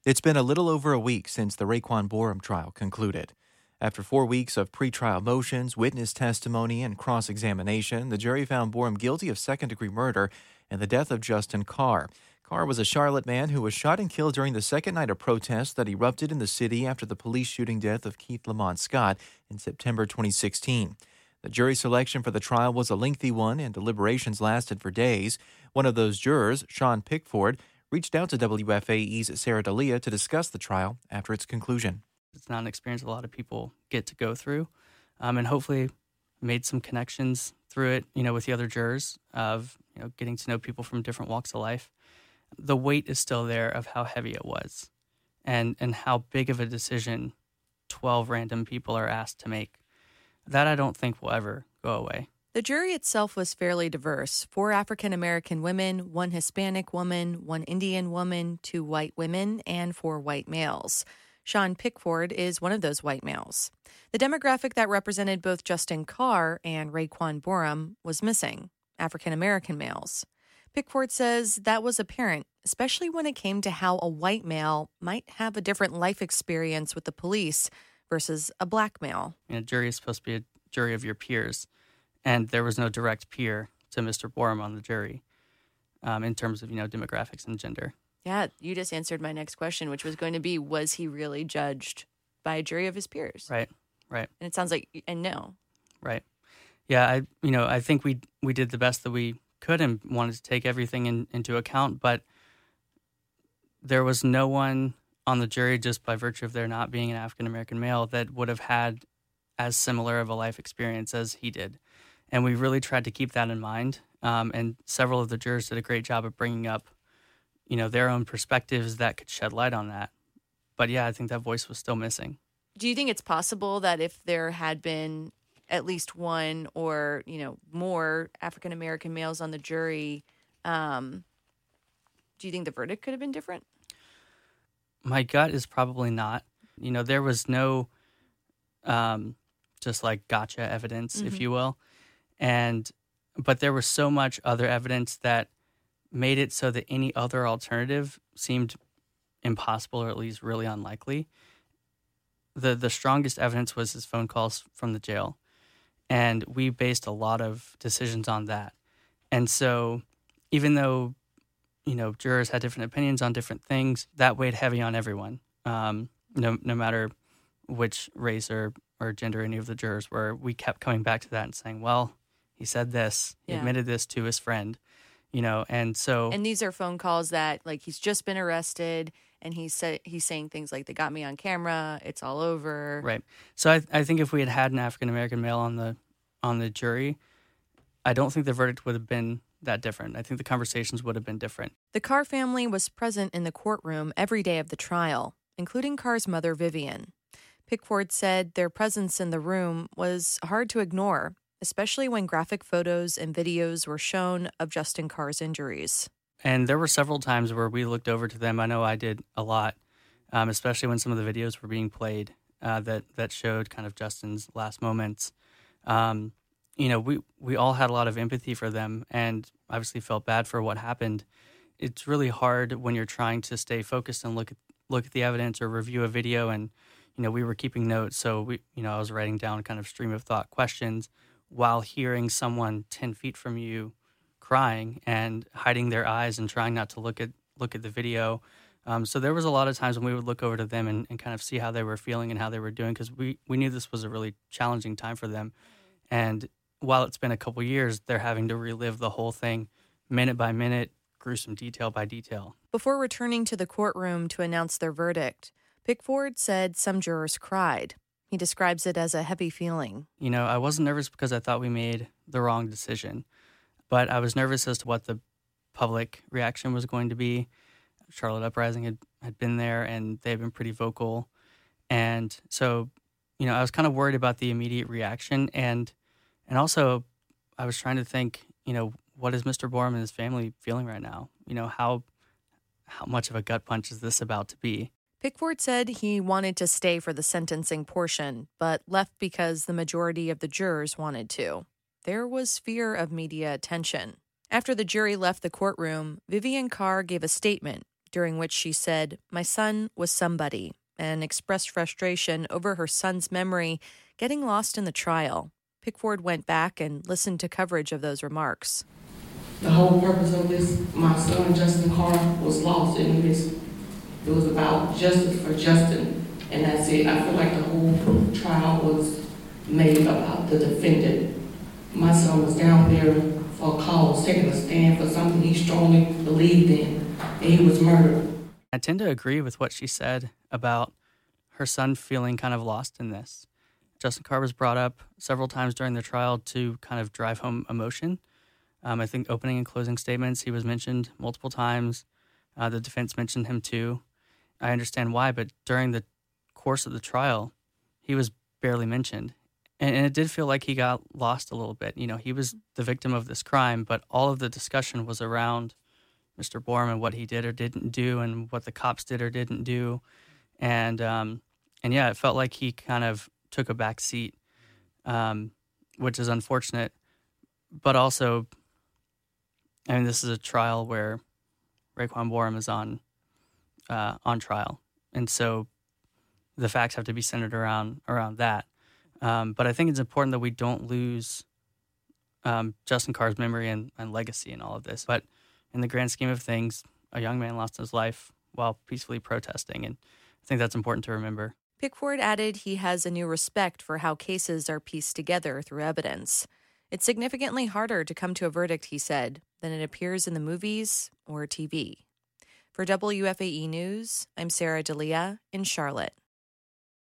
It's been a little over a week since the Raekwon Borum trial concluded. After 4 weeks of pretrial motions, witness testimony, and cross-examination, the jury found Borum guilty of second-degree murder and the death of Justin Carr. Carr was a Charlotte man who was shot and killed during the second night of protests that erupted in the city after the police shooting death of Keith Lamont Scott in September 2016. The jury selection for the trial was a lengthy one, and deliberations lasted for days. One of those jurors, Sean Pickford, reached out to WFAE's Sarah D'Elia to discuss the trial after its conclusion. It's not an experience a lot of people get to go through, and hopefully made some connections through it, with the other jurors of, getting to know people from different walks of life. The weight is still there of how heavy it was and how big of a decision 12 random people are asked to make. That I don't think will ever go away. The jury itself was fairly diverse. 4 African-American women, 1 Hispanic woman, 1 Indian woman, 2 white women, and 4 white males. Sean Pickford is one of those white males. The demographic that represented both Justin Carr and Raekwon Borum was missing, African-American males. Pickford says that was apparent, especially when it came to how a white male might have a different life experience with the police versus a black male. A jury is supposed to be a jury of your peers, and there was no direct peer to Mr. Borum on the jury in terms of, demographics and gender. Yeah, you just answered my next question, which was going to be, was he really judged by a jury of his peers? Right. And it sounds like, and no. Right. Yeah, I think we did the best that we could and wanted to take everything into account, but there was no one on the jury, just by virtue of there not being an African-American male, that would have had as similar of a life experience as he did. And we really tried to keep that in mind. And several of the jurors did a great job of bringing up, their own perspectives that could shed light on that. But yeah, I think that voice was still missing. Do you think it's possible that if there had been at least one or, more African-American males on the jury, do you think the verdict could have been different? My gut is probably not. There was no just like gotcha evidence, if you will. But there was so much other evidence that made it so that any other alternative seemed impossible, or at least really unlikely. The strongest evidence was his phone calls from the jail. And we based a lot of decisions on that. And so even though, jurors had different opinions on different things, that weighed heavy on everyone, no matter which race or gender any of the jurors were. We kept coming back to that and saying, well, he said this, he admitted this to his friend, and so. And these are phone calls that, like, he's just been arrested, and he's saying things like, they got me on camera, it's all over. Right. So I think if we had an African-American male on the jury, I don't think the verdict would have been that different. I think the conversations would have been different. The Carr family was present in the courtroom every day of the trial, including Carr's mother, Vivian. Pickford said their presence in the room was hard to ignore, especially when graphic photos and videos were shown of Justin Carr's injuries. And there were several times where we looked over to them. I know I did a lot, especially when some of the videos were being played that showed kind of Justin's last moments. We all had a lot of empathy for them and obviously felt bad for what happened. It's really hard when you're trying to stay focused and look at the evidence or review a video. And, we were keeping notes. So I was writing down kind of stream of thought questions while hearing someone 10 feet from you crying and hiding their eyes and trying not to look at the video. So there was a lot of times when we would look over to them and kind of see how they were feeling and how they were doing, because we knew this was a really challenging time for them. And while it's been a couple years, they're having to relive the whole thing minute by minute, gruesome detail by detail. Before returning to the courtroom to announce their verdict, Pickford said some jurors cried. He describes it as a heavy feeling. I wasn't nervous because I thought we made the wrong decision, but I was nervous as to what the public reaction was going to be. Charlotte Uprising had been there, and they've been pretty vocal. And so, I was kind of worried about the immediate reaction. And also, I was trying to think, what is Mr. Borum and his family feeling right now? How much of a gut punch is this about to be? Pickford said he wanted to stay for the sentencing portion, but left because the majority of the jurors wanted to. There was fear of media attention. After the jury left the courtroom, Vivian Carr gave a statement during which she said, "My son was somebody," and expressed frustration over her son's memory getting lost in the trial. Pickford went back and listened to coverage of those remarks. The whole purpose of this, my son, Justin Carr, was lost in this. It was about justice for Justin, and that's it. I feel like the whole trial was made about the defendant. My son was down there for a cause, taking a stand for something he strongly believed in, and he was murdered. I tend to agree with what she said about her son feeling kind of lost in this. Justin Carr was brought up several times during the trial to kind of drive home emotion. I think opening and closing statements, he was mentioned multiple times. The defense mentioned him too. I understand why, but during the course of the trial, he was barely mentioned. And it did feel like he got lost a little bit. You know, he was the victim of this crime, but all of the discussion was around Mr. Boerum and what he did or didn't do and what the cops did or didn't do. And yeah, it felt like he kind of took a back seat, which is unfortunate. But also, I mean, this is a trial where Raekwon Boerum is on trial. And so the facts have to be centered around that. But I think it's important that we don't lose Justin Carr's memory and legacy in all of this. But in the grand scheme of things, a young man lost his life while peacefully protesting, and I think that's important to remember. Pickford added he has a new respect for how cases are pieced together through evidence. It's significantly harder to come to a verdict, he said, than it appears in the movies or TV. For WFAE News, I'm Sarah D'Elia in Charlotte.